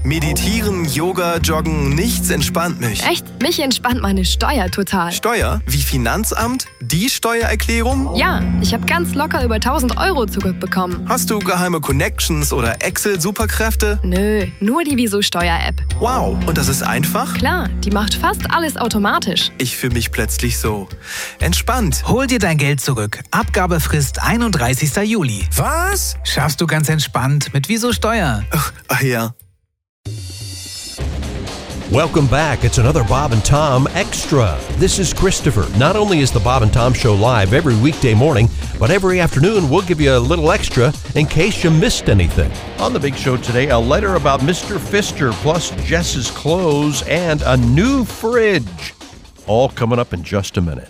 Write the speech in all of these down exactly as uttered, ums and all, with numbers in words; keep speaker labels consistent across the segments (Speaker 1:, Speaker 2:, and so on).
Speaker 1: Meditieren, Yoga, Joggen, nichts entspannt mich.
Speaker 2: Echt? Mich entspannt meine Steuer total.
Speaker 1: Steuer? Wie Finanzamt? Die Steuererklärung?
Speaker 2: Ja, ich habe ganz locker über tausend Euro zurückbekommen.
Speaker 1: Hast du geheime Connections oder Excel-Superkräfte?
Speaker 2: Nö, nur die Wieso-Steuer-App.
Speaker 1: Wow, und das ist einfach?
Speaker 2: Klar, die macht fast alles automatisch.
Speaker 1: Ich fühle mich plötzlich so entspannt.
Speaker 3: Hol dir dein Geld zurück. Abgabefrist einunddreißigster Juli.
Speaker 1: Was?
Speaker 3: Schaffst du ganz entspannt mit Wieso Steuer.
Speaker 1: Ach, ach ja.
Speaker 4: Welcome back. It's another Bob and Tom Extra. This is Christopher. Not only is the Bob and Tom Show live every weekday morning, but every afternoon we'll give you a little extra in case you missed anything. On the big show today, a letter about Mister Pfister, plus Jess's clothes and a new fridge. All coming up in just a minute.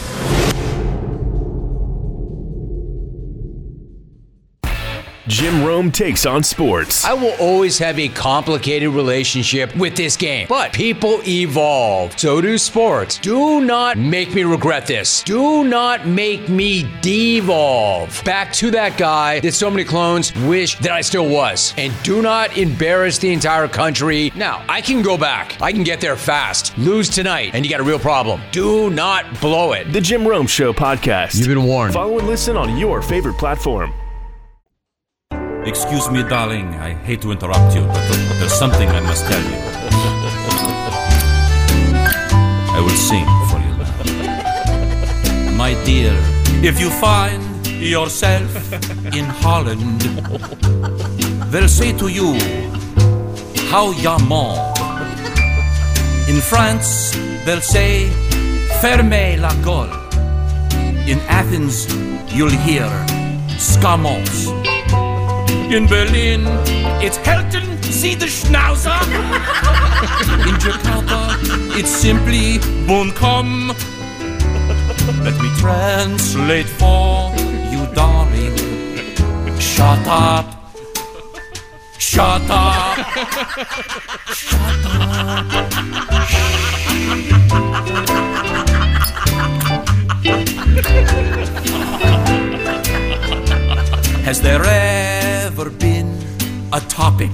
Speaker 5: Jim Rome takes on sports.
Speaker 6: I will always have a complicated relationship with this game, but people evolve. So do sports. Do not make me regret this. Do not make me devolve back to that guy that so many clones wish that I still was. And do not embarrass the entire country. Now, I can go back. I can get there fast. Lose tonight, and you got a real problem. Do not blow it.
Speaker 5: The Jim Rome Show podcast.
Speaker 6: You've been warned.
Speaker 5: Follow and listen on your favorite platform.
Speaker 7: Excuse me, darling. I hate to interrupt you, but there's something I must tell you. I will sing for you now. My dear, if you find yourself in Holland, they'll say to you, how yaman. In France, they'll say, fermez la gueule. In Athens, you'll hear, scamos. In Berlin, it's Helton, see the Schnauzer. In Jakarta, it's simply Bonkom. Let me translate for you, darling. Shut up. Shut up. Shut up. Has there ever been a topic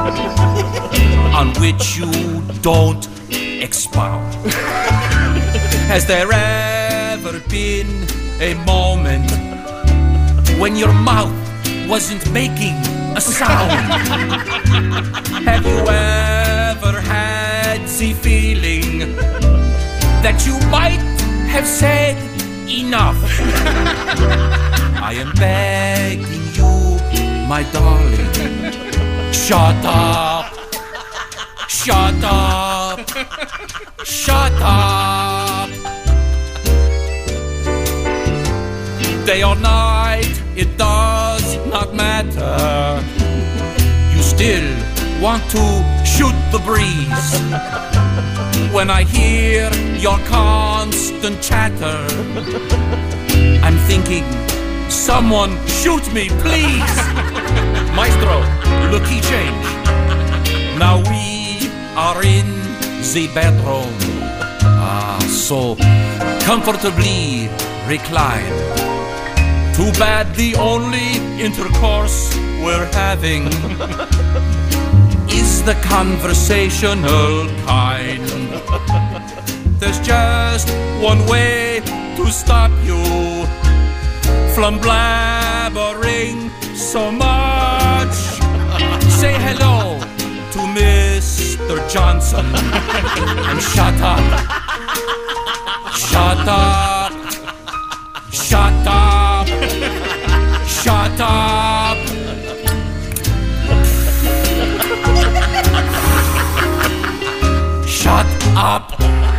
Speaker 7: on which you don't expound? Has there ever been a moment when your mouth wasn't making a sound? Have you ever had the feeling that you might have said enough? I am begging you, my darling, shut up, shut up, shut up. Day or night, it does not matter. You still want to shoot the breeze. When I hear your constant chatter, I'm thinking, someone shoot me, please. Maestro, the key change. Now we are in the bedroom. Ah, so comfortably reclined. Too bad the only intercourse we're having is the conversational kind. There's just one way to stop you from blabbering so much. Say hello to Mister Johnson and shut up. Shut up. Shut up. Shut up. Shut up.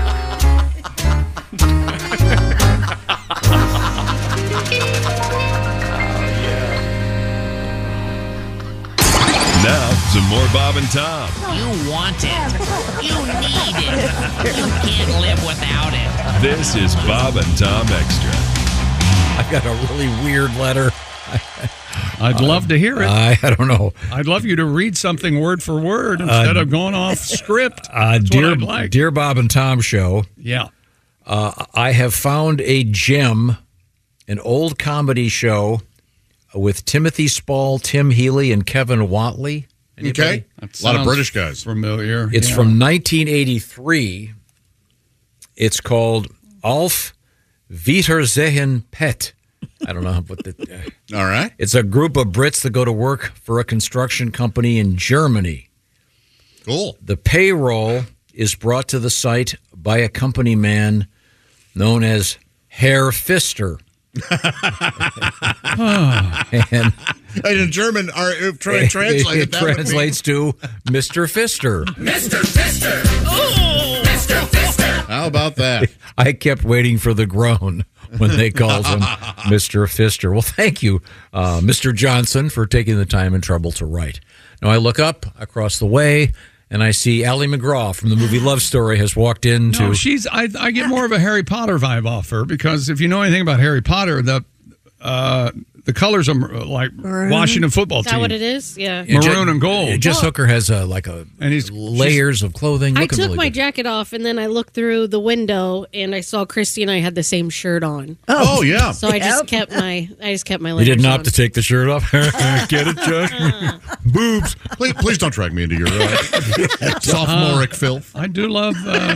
Speaker 5: Now, some more Bob and Tom.
Speaker 8: You want it. You need it. You can't live without it.
Speaker 5: This is Bob and Tom Extra.
Speaker 9: I got a really weird letter.
Speaker 10: I'd love to hear it.
Speaker 9: I, I don't know.
Speaker 10: I'd love you to read something word for word instead uh, of going off script.
Speaker 9: Uh,
Speaker 10: That's
Speaker 9: dear,
Speaker 10: what I'd like.
Speaker 9: Dear Bob and Tom Show.
Speaker 10: Yeah.
Speaker 9: Uh, I have found a gem, an old comedy show with Timothy Spall, Tim Healy, and Kevin Whatley.
Speaker 11: Okay.
Speaker 10: That
Speaker 11: A lot of
Speaker 10: sounds
Speaker 11: British guys.
Speaker 10: Familiar.
Speaker 9: It's
Speaker 10: Yeah.
Speaker 9: from nineteen eighty-three. It's called Auf Wiedersehen Pet. I don't know what the. Uh,
Speaker 11: All right.
Speaker 9: It's a group of Brits that go to work for a construction company in Germany.
Speaker 11: Cool.
Speaker 9: The payroll is brought to the site by a company man known as Herr Pfister. and
Speaker 11: in German, our, it, tra- translated,
Speaker 9: it
Speaker 11: that would
Speaker 9: translates to Mister Pfister.
Speaker 8: Mister Pfister! Oh! Mister Pfister!
Speaker 11: How about that?
Speaker 9: I kept waiting for the groan when they called him Mister Pfister. Well, thank you, uh, Mister Johnson, for taking the time and trouble to write. Now I look up across the way, and I see Ally McGraw from the movie Love Story has walked into.
Speaker 10: No, she's. I, I get more of a Harry Potter vibe off her because if you know anything about Harry Potter, the uh, the colors are like
Speaker 12: Maroon?
Speaker 10: Washington football
Speaker 12: Is that
Speaker 10: team.
Speaker 12: what it is? Yeah.
Speaker 10: Maroon
Speaker 9: Jen-
Speaker 10: and gold.
Speaker 9: Jess
Speaker 12: Well-
Speaker 9: Hooker has a, like a
Speaker 10: and he's
Speaker 9: layers of clothing.
Speaker 12: I
Speaker 9: Looking
Speaker 12: took
Speaker 9: really
Speaker 12: my
Speaker 9: good.
Speaker 12: jacket off and then I looked through the window and I saw Christy and I had the same shirt on.
Speaker 11: Oh, yeah.
Speaker 12: So I just
Speaker 13: Yep.
Speaker 12: kept my I just kept my
Speaker 9: You
Speaker 12: layers
Speaker 9: didn't
Speaker 12: on.
Speaker 9: have to take the shirt off. Get it, Jack? Boobs.
Speaker 11: Please, please don't drag me into your uh, sophomoric filth.
Speaker 10: I do love uh,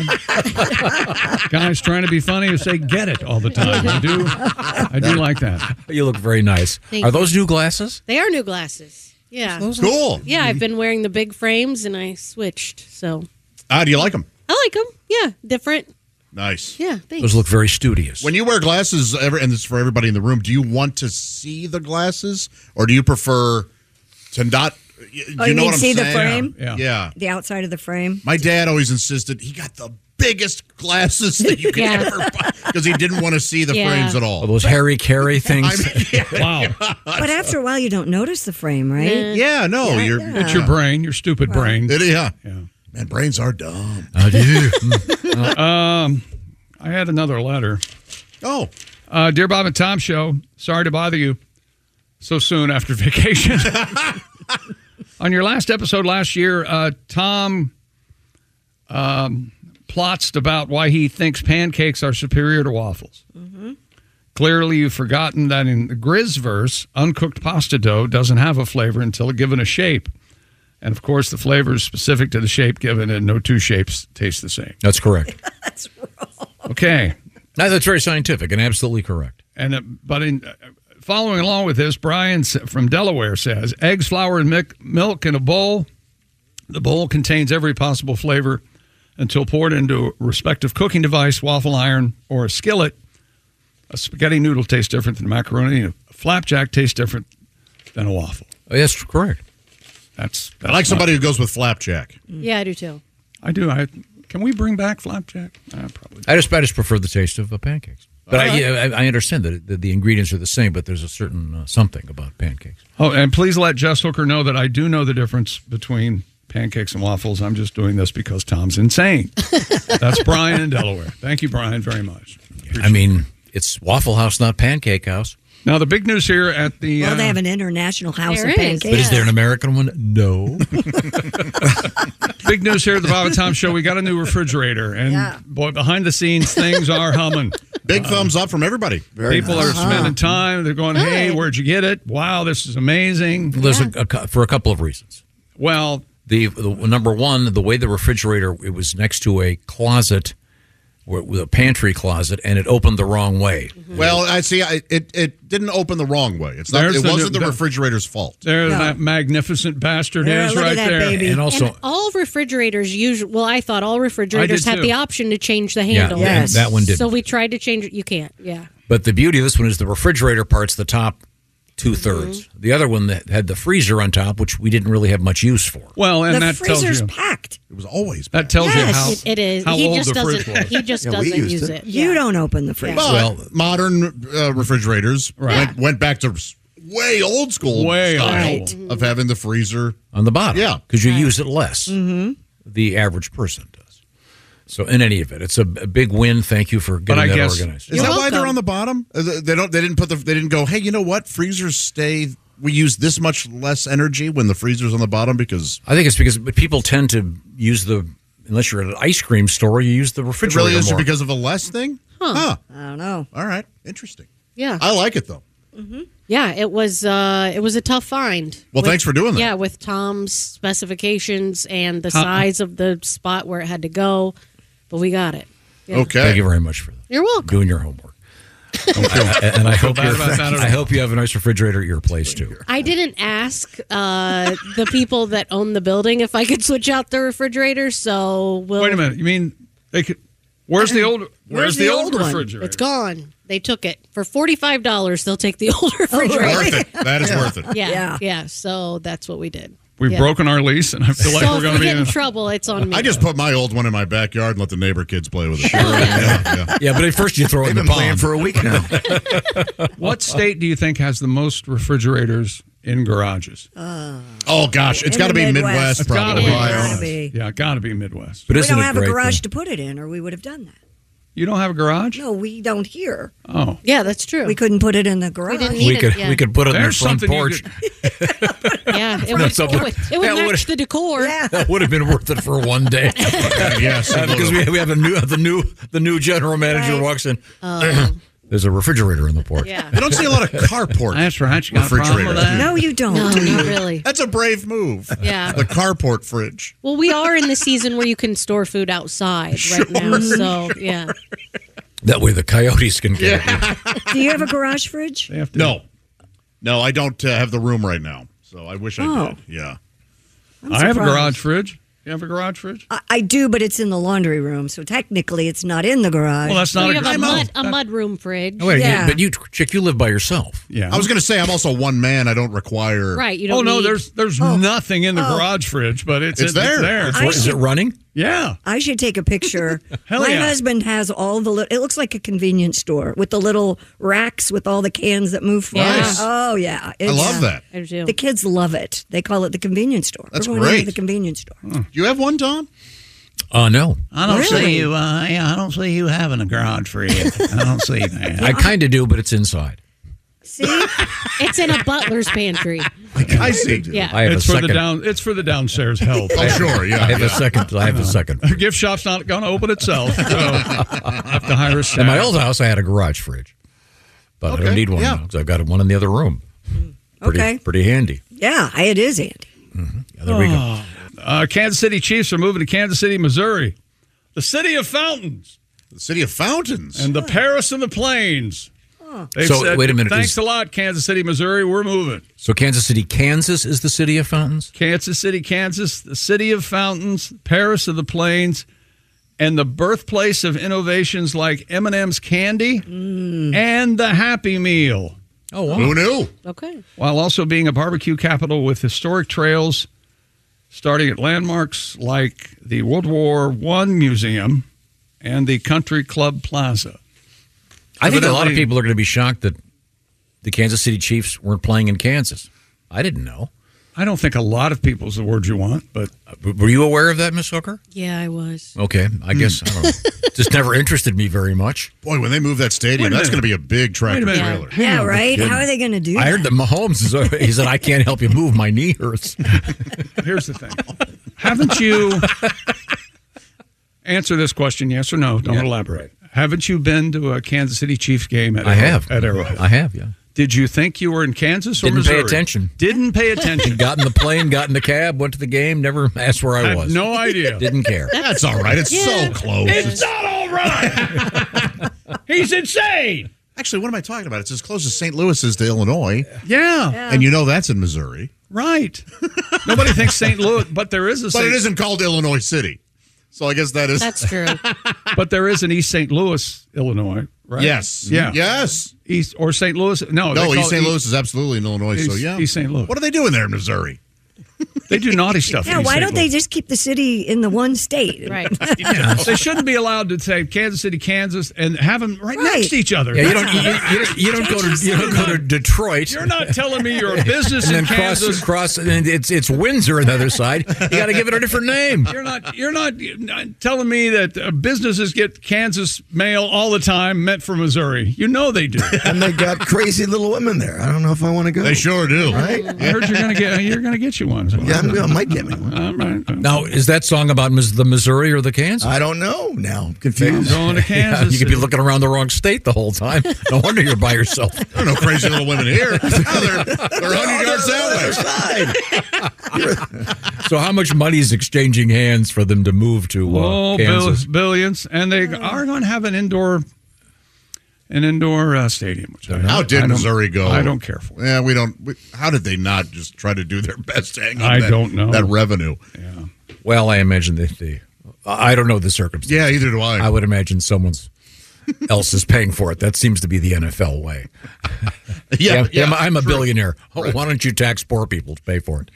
Speaker 10: guys trying to be funny who say "get it" all the time. I do. I do like that.
Speaker 9: You look very nice.
Speaker 12: Thank
Speaker 9: Are
Speaker 12: you.
Speaker 9: those new glasses?
Speaker 12: They are new glasses. Yeah.
Speaker 11: Cool.
Speaker 12: Yeah, I've been wearing the big frames and I switched. So
Speaker 11: Ah, do you like them?
Speaker 12: I like them. Yeah, different.
Speaker 11: Nice.
Speaker 12: Yeah, thanks.
Speaker 9: Those look very studious.
Speaker 11: When you wear glasses, ever, and this is for everybody in the room, do you want to see the glasses, or do you prefer to not? You,
Speaker 13: Oh,
Speaker 11: you
Speaker 13: you
Speaker 11: know
Speaker 13: mean
Speaker 11: what I'm
Speaker 13: see the
Speaker 11: saying?
Speaker 13: frame?
Speaker 10: Yeah.
Speaker 11: Yeah.
Speaker 13: The outside of the frame.
Speaker 11: My dad always insisted he got the biggest glasses that you could
Speaker 12: Yeah.
Speaker 11: ever buy because he didn't want to see the
Speaker 12: Yeah.
Speaker 11: frames at
Speaker 9: Oh,
Speaker 11: all.
Speaker 9: those Harry Carey things.
Speaker 11: I mean, yeah,
Speaker 10: Wow,
Speaker 13: But after a while, you don't notice the frame, right?
Speaker 11: yeah, no,
Speaker 13: Yeah,
Speaker 11: you're.
Speaker 13: yeah.
Speaker 10: it's your brain, your stupid brain.
Speaker 11: It, yeah.
Speaker 10: Yeah.
Speaker 11: Man, brains are dumb.
Speaker 9: I do.
Speaker 10: Um, I had another letter.
Speaker 11: Oh,
Speaker 10: Uh, Dear Bob and Tom Show, sorry to bother you so soon after vacation. On your last episode last year, uh, Tom um, plots about why he thinks pancakes are superior to waffles.
Speaker 12: Mm-hmm.
Speaker 10: Clearly, you've forgotten that in the Grizverse, uncooked pasta dough doesn't have a flavor until given a shape. And, of course, the flavor is specific to the shape given, and no two shapes taste the same.
Speaker 9: That's correct.
Speaker 13: That's wrong.
Speaker 10: Okay.
Speaker 9: No, that's very scientific and absolutely correct.
Speaker 10: And uh, but in uh, following along with this, Brian s- from Delaware says eggs, flour, and mic- milk in a bowl. The bowl contains every possible flavor until poured into a respective cooking device, waffle iron, or a skillet. A spaghetti noodle tastes different than macaroni. And a flapjack tastes different than a waffle.
Speaker 9: Oh, that's correct.
Speaker 10: That's, that's
Speaker 11: I like
Speaker 10: my-
Speaker 11: somebody who goes with flapjack.
Speaker 12: Yeah, I do too.
Speaker 10: I do. I can we bring back flapjack? Uh, probably.
Speaker 9: I just, I just prefer the taste of uh, pancakes. But
Speaker 11: All
Speaker 9: I,
Speaker 11: right.
Speaker 9: yeah, I, I understand that the, the ingredients are the same, but there's a certain uh, something about pancakes.
Speaker 10: Oh, and please let Jess Hooker know that I do know the difference between pancakes and waffles. I'm just doing this because Tom's insane. That's Brian in Delaware. Thank you, Brian, very much.
Speaker 9: I mean, it's Waffle House, not Pancake House.
Speaker 10: Now, the big news here at the...
Speaker 13: Well,
Speaker 10: uh,
Speaker 13: they have an international house
Speaker 12: There
Speaker 13: of
Speaker 12: is.
Speaker 13: pancakes.
Speaker 9: But is there an American one? No.
Speaker 10: big news here at the Bob and Tom Show. We got a new refrigerator. And,
Speaker 13: Yeah.
Speaker 10: boy, behind the scenes, things are humming.
Speaker 11: Big thumbs up from everybby.
Speaker 10: People are spending time. They're going, hey, where'd you get it? Wow, this is amazing.
Speaker 9: There's a, a, cou- for a couple of reasons.
Speaker 10: Well,
Speaker 9: The, the number one, the way the refrigerator, it was next to a closet, where- with a pantry closet, and it opened the wrong way.
Speaker 11: Well, I see. I, it it didn't open the wrong way. It's not.
Speaker 10: There's
Speaker 11: It
Speaker 10: the
Speaker 11: wasn't
Speaker 10: new-
Speaker 11: the
Speaker 10: the-
Speaker 11: refrigerator's fault.
Speaker 10: there
Speaker 13: No.
Speaker 10: that magnificent bastard
Speaker 13: Yeah,
Speaker 10: is
Speaker 13: look at
Speaker 10: right
Speaker 13: that
Speaker 10: there.
Speaker 13: baby.
Speaker 9: And also,
Speaker 12: and all refrigerators usually, well, I thought all refrigerators
Speaker 10: I did
Speaker 12: had the
Speaker 10: too.
Speaker 12: option to change the
Speaker 9: yeah,
Speaker 12: handle.
Speaker 9: that-
Speaker 13: Yes.
Speaker 9: that one didn't.
Speaker 12: So we tried to change it. You can't. Yeah.
Speaker 9: But the beauty of this one is the refrigerator part's the top two thirds. The other one that had the freezer on top, which we didn't really have much use for.
Speaker 10: Well, and
Speaker 13: The
Speaker 10: that tells
Speaker 13: freezer's
Speaker 10: you
Speaker 13: packed.
Speaker 11: It was always.
Speaker 10: that tells
Speaker 13: Yes.
Speaker 10: you how
Speaker 12: It, it is.
Speaker 10: how
Speaker 12: he
Speaker 10: old
Speaker 12: just
Speaker 10: the fridge
Speaker 12: doesn't.
Speaker 10: was.
Speaker 12: He just
Speaker 14: Yeah, we
Speaker 12: doesn't
Speaker 14: used
Speaker 12: use
Speaker 14: it.
Speaker 12: it.
Speaker 13: You
Speaker 12: Yeah.
Speaker 13: don't open the freezer.
Speaker 11: But
Speaker 9: Well-
Speaker 11: modern uh, refrigerators
Speaker 10: Right.
Speaker 11: went, went back to s- way old school
Speaker 10: Way
Speaker 11: style
Speaker 10: old.
Speaker 11: of having the freezer.
Speaker 9: On the bottom.
Speaker 11: Yeah.
Speaker 9: Because you use it less. Mm-hmm. The average person does. So in any event, it's a, a big win. Thank you for getting
Speaker 10: I
Speaker 9: that
Speaker 10: guess-
Speaker 9: organized.
Speaker 11: Is
Speaker 12: You're
Speaker 11: that why
Speaker 12: welcome.
Speaker 11: they're on the bottom? Uh, They don't. They didn't put the. They didn't go. Hey, you know what? Freezers stay. We use this much less energy when the freezer's on the bottom because
Speaker 9: I think it's because people tend to use the, unless you're at an ice cream store, you use the
Speaker 11: it
Speaker 9: refrigerator
Speaker 11: really is
Speaker 9: more.
Speaker 11: because of a less thing.
Speaker 12: Huh.
Speaker 11: Huh.
Speaker 13: I don't know.
Speaker 11: All right. Interesting.
Speaker 12: Yeah.
Speaker 11: I like it though.
Speaker 12: Mm-hmm. Yeah, it was uh, it was a tough find.
Speaker 11: Well,
Speaker 12: With-
Speaker 11: thanks for doing that.
Speaker 12: Yeah, with Tom's specifications and the
Speaker 9: Huh.
Speaker 12: size of the spot where it had to go, but we got it. Yeah.
Speaker 11: Okay.
Speaker 9: Thank you very much for that.
Speaker 12: You're welcome.
Speaker 9: Doing your homework. and and I
Speaker 10: Feel
Speaker 9: hope
Speaker 10: bad
Speaker 9: you're-
Speaker 10: about that at
Speaker 9: I
Speaker 10: all.
Speaker 9: hope you have a nice refrigerator at your place too.
Speaker 12: I didn't ask uh, the people that own the building if I could switch out the refrigerator, so we'll.
Speaker 10: Wait a minute. You mean they could? Where's the old? Where's, the, old,
Speaker 12: one?
Speaker 10: refrigerator?
Speaker 12: It's gone. They took it for forty-five dollars. They'll take the old refrigerator.
Speaker 11: Worth it. That is worth it.
Speaker 12: Yeah, yeah,
Speaker 13: Yeah.
Speaker 12: So that's what we did.
Speaker 10: We've
Speaker 12: Yeah.
Speaker 10: broken our lease, and I feel like
Speaker 12: so
Speaker 10: we're
Speaker 12: if
Speaker 10: going
Speaker 12: we
Speaker 10: to be
Speaker 12: get in
Speaker 10: in.
Speaker 12: trouble, it's on me.
Speaker 11: I just put my old one in my backyard and let the neighbor kids play with it. Sure. yeah, yeah.
Speaker 9: Yeah, but at first you throw it in
Speaker 14: They've
Speaker 9: the
Speaker 14: been playing
Speaker 9: pond.
Speaker 14: for a week now.
Speaker 10: What state do you think has the most refrigerators in garages?
Speaker 11: Oh, gosh. It's
Speaker 13: In
Speaker 11: got to
Speaker 13: the
Speaker 11: be
Speaker 13: Midwest.
Speaker 11: Midwest,
Speaker 10: It's gotta
Speaker 11: probably.
Speaker 10: be.
Speaker 13: Gotta be.
Speaker 10: Yeah, got to be Midwest.
Speaker 9: But
Speaker 13: We
Speaker 9: isn't
Speaker 13: don't
Speaker 9: it
Speaker 13: have a
Speaker 9: great,
Speaker 13: garage
Speaker 9: though?
Speaker 13: to put it in, or we would have done that.
Speaker 10: You don't have a garage?
Speaker 13: No, we don't here.
Speaker 10: Oh,
Speaker 12: Yeah, that's true.
Speaker 13: We couldn't put it in the garage.
Speaker 12: didn't need
Speaker 9: We
Speaker 12: it,
Speaker 9: could
Speaker 12: yeah.
Speaker 9: we could put it on the
Speaker 10: There's
Speaker 9: front
Speaker 10: something you
Speaker 9: porch.
Speaker 12: yeah, it would,
Speaker 9: That's
Speaker 12: it
Speaker 9: something-
Speaker 12: would, it would
Speaker 9: that
Speaker 12: match
Speaker 9: would've-
Speaker 12: the decor.
Speaker 13: Yeah.
Speaker 9: That would have been worth it for one day.
Speaker 11: Yes. it
Speaker 9: because
Speaker 11: would've.
Speaker 9: we, we have a new the new the new general manager
Speaker 13: Right.
Speaker 9: walks in. There's a refrigerator in the porch.
Speaker 12: Yeah.
Speaker 11: You don't see a lot of carport
Speaker 10: that's right. You got a problem with
Speaker 11: refrigerators.
Speaker 10: that?
Speaker 13: No, you don't.
Speaker 12: No, not really.
Speaker 11: That's a brave move.
Speaker 12: Yeah.
Speaker 11: The carport fridge.
Speaker 12: Well, we are in the season where you can store food outside right now. So, yeah.
Speaker 9: That way the coyotes can get it.
Speaker 13: Do you have a garage fridge?
Speaker 10: They have to-
Speaker 11: No. No, I don't uh, have the room right now. So I wish I
Speaker 13: Oh.
Speaker 11: did. Yeah.
Speaker 13: I'm
Speaker 10: I have a
Speaker 13: surprised.
Speaker 10: garage fridge. You have a garage fridge?
Speaker 13: I, I do, but it's in the laundry room, so technically it's not in the garage.
Speaker 10: Well, that's
Speaker 12: So
Speaker 10: not
Speaker 12: you
Speaker 10: a
Speaker 12: have a
Speaker 10: garage.
Speaker 12: mud, a mud room fridge.
Speaker 9: Oh, wait, you-
Speaker 13: Yeah.
Speaker 9: but you, chick, you live by yourself.
Speaker 10: Yeah.
Speaker 11: I was going to say I'm also one man. I don't require.
Speaker 12: Right. You don't
Speaker 10: Oh no,
Speaker 12: need-
Speaker 10: there's there's nothing in the garage fridge, but it's
Speaker 11: It's
Speaker 10: in-
Speaker 11: there.
Speaker 10: there.
Speaker 9: Is,
Speaker 13: I
Speaker 9: is it
Speaker 13: should-
Speaker 9: running?
Speaker 10: Yeah.
Speaker 13: I should take a picture.
Speaker 10: Hell
Speaker 13: My
Speaker 10: yeah.
Speaker 13: husband has all the little, it looks like a convenience store with the little racks with all the cans that move fast.
Speaker 11: Nice.
Speaker 13: Oh, yeah.
Speaker 11: I
Speaker 13: It's-
Speaker 11: love that.
Speaker 12: I do.
Speaker 13: The kids love it. They call it the convenience store.
Speaker 11: That's
Speaker 13: We're going
Speaker 11: great.
Speaker 13: into the convenience store.
Speaker 11: Do you have one, Tom?
Speaker 9: Uh, no.
Speaker 8: I don't
Speaker 13: Really?
Speaker 8: see you. Uh, yeah, I don't see you having a garage fridge. I don't see that.
Speaker 9: I kind of do, but it's inside.
Speaker 13: See?
Speaker 12: It's in a butler's pantry.
Speaker 11: I see.
Speaker 12: Yeah.
Speaker 9: I have
Speaker 10: It's
Speaker 9: a
Speaker 10: for
Speaker 9: second.
Speaker 10: the down. It's for the downstairs help.
Speaker 11: Oh, sure. Yeah.
Speaker 9: I have
Speaker 11: yeah.
Speaker 9: a second. I have a second.
Speaker 10: The gift shop's not going to open itself, so I have to hire a staff.
Speaker 9: In my old house, I had a garage fridge, but I
Speaker 11: Okay,
Speaker 9: don't need one
Speaker 11: yeah.
Speaker 9: now because I've got one in the other room. Pretty,
Speaker 13: Okay.
Speaker 9: pretty handy.
Speaker 13: Yeah, I- it is, Andy.
Speaker 9: Yeah, there we go.
Speaker 10: Uh, Kansas City Chiefs are moving to Kansas City, Missouri, the city of fountains
Speaker 11: The city of fountains.
Speaker 10: and the Paris of the Plains. They've
Speaker 9: So,
Speaker 10: said,
Speaker 9: wait a minute,
Speaker 10: Thanks
Speaker 9: is-
Speaker 10: a lot, Kansas City, Missouri. We're moving.
Speaker 9: So Kansas City, Kansas is the city of fountains?
Speaker 10: Kansas City, Kansas, the city of fountains, Paris of the Plains, and the birthplace of innovations like M and M's candy and the Happy Meal,
Speaker 9: Oh, wow.
Speaker 11: Who knew?
Speaker 12: Okay.
Speaker 10: while also being a barbecue capital with historic trails starting at landmarks like the World War One Museum and the Country Club Plaza.
Speaker 9: I think a lot of
Speaker 10: Evidently-
Speaker 9: people are going to be shocked that the Kansas City Chiefs weren't playing in Kansas. I didn't know.
Speaker 10: I don't think a lot of people is the word you want, but
Speaker 9: Uh, Were you aware of that, Miss Hooker?
Speaker 12: Yeah, I was.
Speaker 9: Okay, I guess I don't know. Just never interested me very much.
Speaker 11: Boy, when they move that stadium,
Speaker 10: Wait a
Speaker 11: that's going
Speaker 10: minute.
Speaker 11: to be a big tractor
Speaker 10: Wait a
Speaker 11: trailer.
Speaker 10: minute.
Speaker 13: Yeah, right? How are they going to do
Speaker 9: I
Speaker 13: that?
Speaker 9: heard that Mahomes is. He said, "I can't help you move. My knee hurts."
Speaker 10: here's the thing. Haven't you answer this question, yes or no? Don't
Speaker 9: Yeah.
Speaker 10: elaborate. Haven't you been to a Kansas City Chiefs game at
Speaker 9: I
Speaker 10: Arrow-
Speaker 9: have.
Speaker 10: at Arrowhead?
Speaker 9: I have. Yeah.
Speaker 10: Did you think you were in Kansas or
Speaker 9: Didn't
Speaker 10: Missouri?
Speaker 9: pay attention.
Speaker 10: Didn't pay attention.
Speaker 9: Got in the plane, got in the cab, went to the game. Never asked where I
Speaker 10: Had
Speaker 9: was.
Speaker 10: no idea.
Speaker 9: Didn't care.
Speaker 11: That's all right. It's
Speaker 12: Yeah.
Speaker 11: so close.
Speaker 10: It's not all right. He's insane.
Speaker 11: Actually, what am I talking about? It's as close as Saint Louis is to Illinois.
Speaker 10: Yeah,
Speaker 11: And you know that's in Missouri.
Speaker 10: right. Nobody thinks Saint Louis, but there is a
Speaker 11: But
Speaker 10: Saint,
Speaker 11: it isn't called Illinois City. So I guess that is.
Speaker 12: That's true.
Speaker 10: but there is an East Saint Louis, Illinois, right?
Speaker 11: Yes.
Speaker 10: Yeah.
Speaker 11: Yes.
Speaker 10: East or Saint Louis? No, they
Speaker 11: No,
Speaker 10: call
Speaker 11: East
Speaker 10: it
Speaker 11: Saint Louis is absolutely in Illinois. so
Speaker 10: East-
Speaker 11: yeah.
Speaker 10: East Saint Louis.
Speaker 11: What are they doing there in Missouri?
Speaker 10: They do naughty stuff.
Speaker 13: Yeah,
Speaker 10: in East
Speaker 13: why
Speaker 10: Saint
Speaker 13: don't they
Speaker 10: Louis.
Speaker 13: just keep the city in the one state?
Speaker 12: Right.
Speaker 10: Yeah, they shouldn't be allowed to say Kansas City, Kansas, and have them right,
Speaker 13: Right.
Speaker 10: next to each other.
Speaker 9: Yeah, you don't. You, you, don't- you don't go to. You don't go to Detroit.
Speaker 10: You're not telling me you're a business
Speaker 9: and
Speaker 10: in
Speaker 9: then cross,
Speaker 10: Kansas.
Speaker 9: cross, and it's it's Windsor on the other side. You got to give it a different name.
Speaker 10: You're not. You're not telling me that uh, businesses get Kansas mail all the time meant for Missouri. You know they do.
Speaker 14: And they got crazy little women there. I don't know if I want to go.
Speaker 11: They sure do.
Speaker 14: Right?
Speaker 10: I heard you're gonna get. You're gonna get you one.
Speaker 14: Yeah, gun, we might get me one.
Speaker 10: All right.
Speaker 9: Now, is that song about Mis- the Missouri or the Kansas?
Speaker 14: I don't know now. I'm confused.
Speaker 10: I'm going to Kansas.
Speaker 9: Yeah, you could be looking around the wrong state the whole time. No wonder you're by yourself.
Speaker 11: There are no crazy little women here. No, they're they're one hundred yards that way.
Speaker 9: So how much money is exchanging hands for them to move to uh,
Speaker 10: oh,
Speaker 9: Kansas?
Speaker 10: bill- billions. And they are going to have an indoor an indoor uh, stadium. Which I,
Speaker 11: How did
Speaker 10: I
Speaker 11: Missouri go?
Speaker 10: I don't care for.
Speaker 11: Yeah, we don't. We, how did they not just try to do their best to hang on
Speaker 10: I
Speaker 11: that,
Speaker 10: don't know.
Speaker 11: that revenue?
Speaker 10: Yeah.
Speaker 9: Well, I imagine that the I don't know the circumstances.
Speaker 11: Yeah, either do I.
Speaker 9: I would imagine someone's else is paying for it. That seems to be the N F L way.
Speaker 11: Yeah,
Speaker 9: yeah,
Speaker 11: yeah,
Speaker 9: I'm, I'm a
Speaker 11: true.
Speaker 9: billionaire. Oh,
Speaker 11: Right.
Speaker 9: Why don't you tax poor people to pay for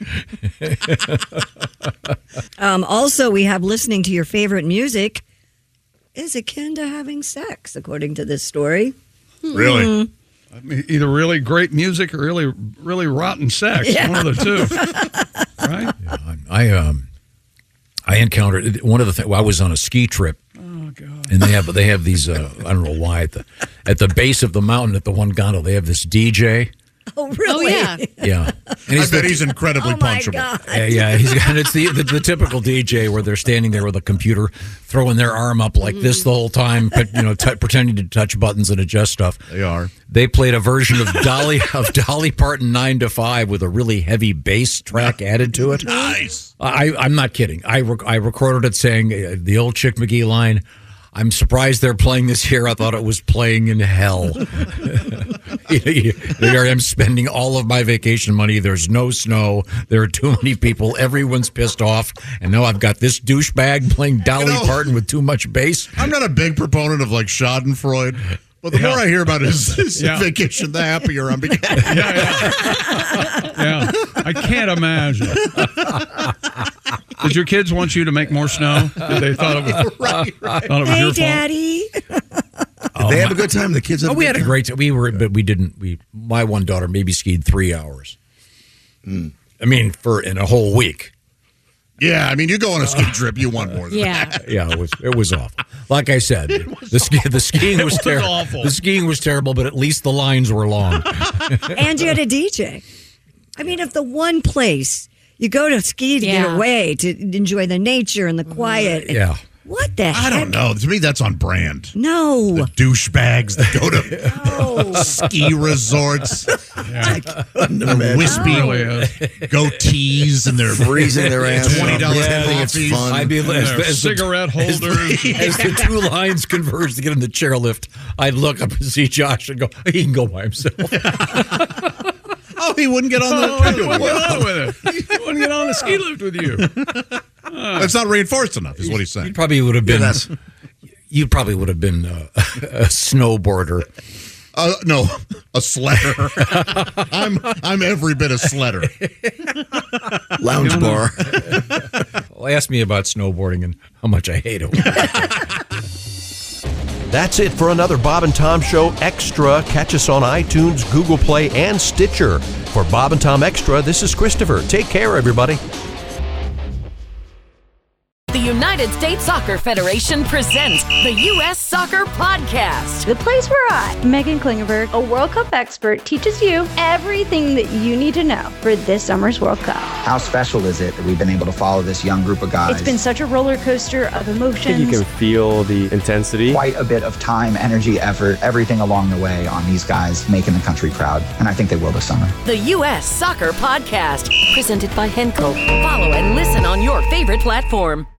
Speaker 9: it?
Speaker 13: Um, also, we have listening to your favorite music is akin to having sex, according to this story.
Speaker 11: Really?
Speaker 13: Mhm.
Speaker 10: I mean, either really great music or really, really rotten sex.
Speaker 13: Yeah.
Speaker 10: One of the two. Right?
Speaker 9: Yeah, I um, I encountered one of the things. Well, I was on a ski trip.
Speaker 10: Oh God!
Speaker 9: And they have they have these. Uh, I don't know why at the at the base of the mountain at the one gondola they have this D J.
Speaker 13: Oh, really?
Speaker 12: Oh, yeah.
Speaker 9: Yeah, and
Speaker 11: I bet
Speaker 9: the-
Speaker 11: he's incredibly
Speaker 13: Oh, my
Speaker 11: punchable.
Speaker 13: God.
Speaker 9: Yeah, yeah, he's got it's the, the the typical D J where they're standing there with a computer, throwing their arm up like this the whole time, but, you know, t- pretending to touch buttons and adjust stuff.
Speaker 11: They are.
Speaker 9: They played a version of Dolly of Dolly Parton nine to five with a really heavy bass track added to it.
Speaker 11: Nice.
Speaker 9: I, I'm not kidding. I rec- I recorded it saying uh, the old Chick McGee line. I'm surprised they're playing this here. I thought it was playing in hell. Here I am spending all of my vacation money. There's no snow. There are too many people. Everyone's pissed off. And now I've got this douchebag playing Dolly
Speaker 11: You know-
Speaker 9: Parton with too much bass.
Speaker 11: I'm not a big proponent of like Schadenfreude, but the
Speaker 10: Yeah.
Speaker 11: more I hear about his, his
Speaker 10: Yeah.
Speaker 11: vacation, the happier I'm becoming.
Speaker 10: Yeah, yeah. Yeah. I can't imagine. Did your kids want you to make more snow? Did they thought it was,
Speaker 11: Right, right.
Speaker 10: thought it was
Speaker 13: Hey,
Speaker 10: your
Speaker 13: Daddy.
Speaker 14: Did they have a good time? The kids have
Speaker 9: Oh,
Speaker 14: a
Speaker 9: we
Speaker 14: good
Speaker 9: had a
Speaker 14: time?
Speaker 9: great time. We were, but we didn't. We my one daughter maybe skied three hours. I mean, for in a whole week.
Speaker 11: Yeah, I mean, you go on a ski trip, you want more than
Speaker 12: Yeah.
Speaker 11: that.
Speaker 9: Yeah, it was it was awful. Like I said, the ski, the skiing was,
Speaker 10: was
Speaker 9: terrible.
Speaker 10: awful.
Speaker 9: The skiing was terrible, but at least the lines were long.
Speaker 13: And you had a D J. I mean, if the one place you go to ski to get
Speaker 12: Yeah.
Speaker 13: away, to enjoy the nature and the quiet.
Speaker 9: Yeah.
Speaker 13: What the heck?
Speaker 11: I don't know. To me, that's on brand.
Speaker 13: No.
Speaker 11: The douchebags that go to
Speaker 13: No.
Speaker 11: ski resorts,
Speaker 10: Yeah.
Speaker 11: wispy
Speaker 10: Really is.
Speaker 11: goatees, and they're
Speaker 14: Freezing their ass
Speaker 11: twenty
Speaker 14: off,
Speaker 11: dollars
Speaker 14: pretending it's
Speaker 11: coffees.
Speaker 14: fun.
Speaker 9: I'd be
Speaker 10: And
Speaker 9: as,
Speaker 10: their
Speaker 9: as the,
Speaker 10: cigarette
Speaker 9: as
Speaker 10: holders.
Speaker 9: the, as the two lines converge to get in the chairlift, I'd look up and see Josh and go, he can go by himself.
Speaker 11: Oh, he wouldn't get on the.
Speaker 10: Oh, he wouldn't get on with it. He wouldn't get on the ski lift with you.
Speaker 11: It's not reinforced enough, is what he's
Speaker 9: You
Speaker 11: saying.
Speaker 9: probably would have been.
Speaker 14: that's-
Speaker 9: you probably would have been uh, a snowboarder.
Speaker 11: Uh, no, a sledder. I'm I'm every bit a sledder.
Speaker 14: Lounge bar.
Speaker 9: Well, ask me about snowboarding and how much I hate it.
Speaker 4: That's it for another Bob and Tom Show Extra. Catch us on iTunes, Google Play, and Stitcher. For Bob and Tom Extra, this is Christopher. Take care, everybody.
Speaker 15: The United States Soccer Federation presents the U S Soccer Podcast.
Speaker 16: The place where I, Megan Klingenberg, a World Cup expert, teaches you everything that you need to know for this summer's World Cup.
Speaker 17: How special is it that we've been able to follow this young group of guys?
Speaker 16: It's been such a roller coaster of
Speaker 18: I think
Speaker 16: emotions.
Speaker 18: you can feel the intensity.
Speaker 17: Quite a bit of time, energy, effort, everything along the way on these guys making the country proud. And I think they will this summer.
Speaker 15: The U S Soccer Podcast, presented by Henkel. Follow and listen on your favorite platform.